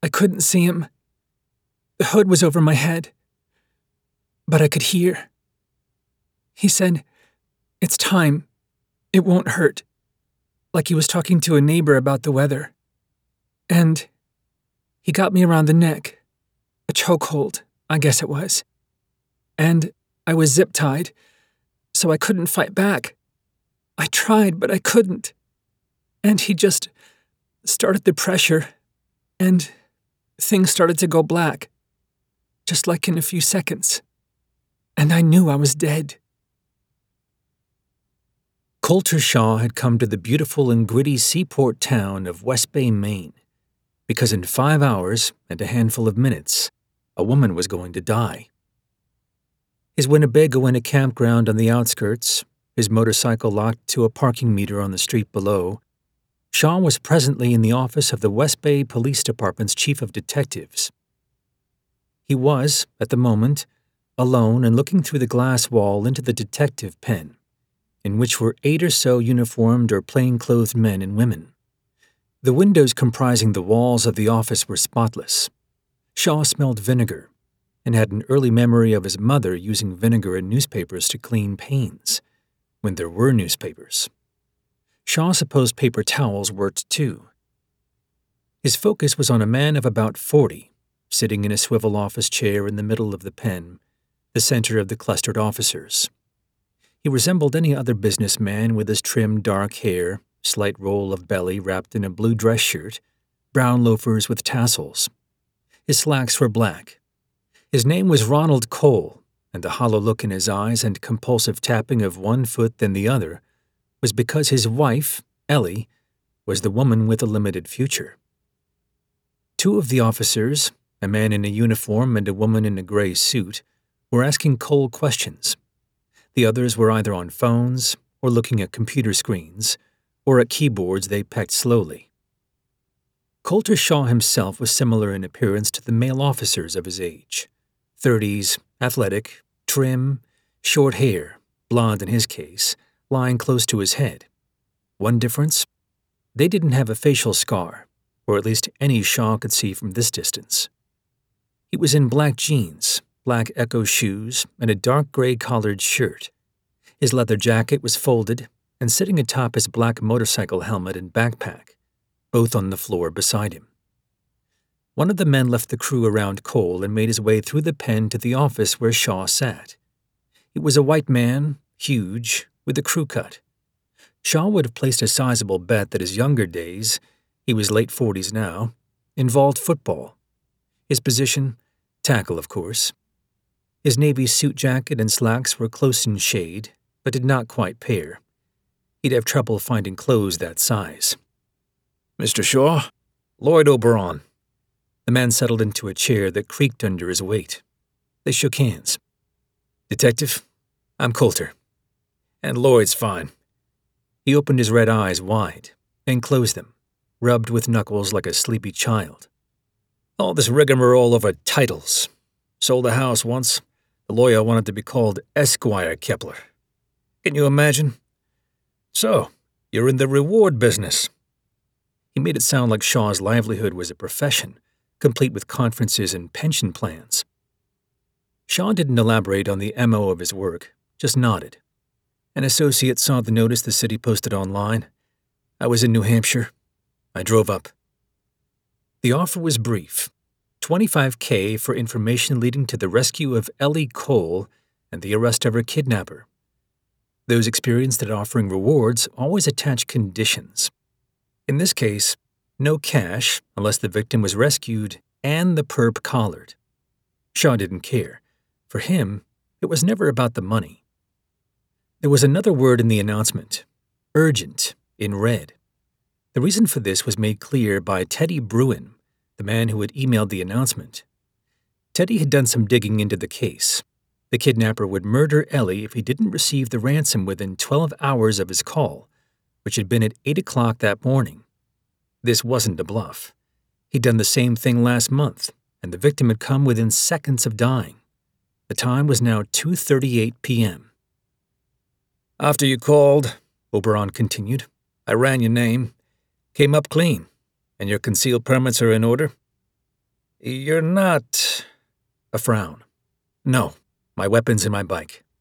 I couldn't see him. The hood was over my head. But I could hear. He said, "It's time. It won't hurt." Like he was talking to a neighbor about the weather. And he got me around the neck. A chokehold, I guess it was. And I was zip-tied, so I couldn't fight back. I tried, but I couldn't. And he just started the pressure, and things started to go black, just like in a few seconds. And I knew I was dead. Colter Shaw had come to the beautiful and gritty seaport town of West Bay, Maine, because in 5 hours and a handful of minutes, a woman was going to die. His Winnebago in a campground on the outskirts, his motorcycle locked to a parking meter on the street below, Shaw was presently in the office of the West Bay Police Department's chief of detectives. He was, at the moment, alone and looking through the glass wall into the detective pen, in which were 8 or so uniformed or plain-clothed men and women. The windows comprising the walls of the office were spotless. Shaw smelled vinegar, and had an early memory of his mother using vinegar and newspapers to clean panes, when there were newspapers. Shaw supposed paper towels worked too. His focus was on a man of about 40, sitting in a swivel office chair in the middle of the pen, the center of the clustered officers. He resembled any other businessman with his trim dark hair, slight roll of belly wrapped in a blue dress shirt, brown loafers with tassels. His slacks were black. His name was Ronald Cole, and the hollow look in his eyes and compulsive tapping of one foot then the other was because his wife, Ellie, was the woman with a limited future. 2 of the officers, a man in a uniform and a woman in a gray suit, were asking Cole questions. The others were either on phones or looking at computer screens or at keyboards they pecked slowly. Colter Shaw himself was similar in appearance to the male officers of his age. 30s, athletic, trim, short hair, blonde in his case, lying close to his head. One difference? They didn't have a facial scar, or at least any Shaw could see from this distance. He was in black jeans, black Echo shoes, and a dark gray collared shirt. His leather jacket was folded and sitting atop his black motorcycle helmet and backpack, both on the floor beside him. One of the men left the crew around Cole and made his way through the pen to the office where Shaw sat. It was a white man, huge, with a crew cut. Shaw would have placed a sizable bet that his younger days, he was late 40s now, involved football. His position? Tackle, of course. His navy suit jacket and slacks were close in shade, but did not quite pair. He'd have trouble finding clothes that size. "Mr. Shaw? Lloyd Oberon." The man settled into a chair that creaked under his weight. They shook hands. "Detective, I'm Colter. And Lloyd's fine." He opened his red eyes wide, then closed them, rubbed with knuckles like a sleepy child. "All this rigmarole over titles. Sold a house once. The lawyer wanted to be called Esquire Kepler. Can you imagine? So, you're in the reward business." He made it sound like Shaw's livelihood was a profession, complete with conferences and pension plans. Shaw didn't elaborate on the MO of his work, just nodded. An associate saw the notice the city posted online. I was in New Hampshire. I drove up. The offer was brief. $25,000 for information leading to the rescue of Ellie Cole and the arrest of her kidnapper. Those experienced at offering rewards always attach conditions. In this case, no cash unless the victim was rescued and the perp collared. Shaw didn't care. For him, it was never about the money. There was another word in the announcement, urgent, in red. The reason for this was made clear by Teddy Bruin, the man who had emailed the announcement. Teddy had done some digging into the case. The kidnapper would murder Ellie if he didn't receive the ransom within 12 hours of his call, which had been at 8 o'clock that morning. This wasn't a bluff. He'd done the same thing last month, and the victim had come within seconds of dying. The time was now 2:38 p.m. "After you called," Oberon continued, "I ran your name. Came up clean. And your concealed permits are in order?" You're not... A frown. No, my weapon's in my bike.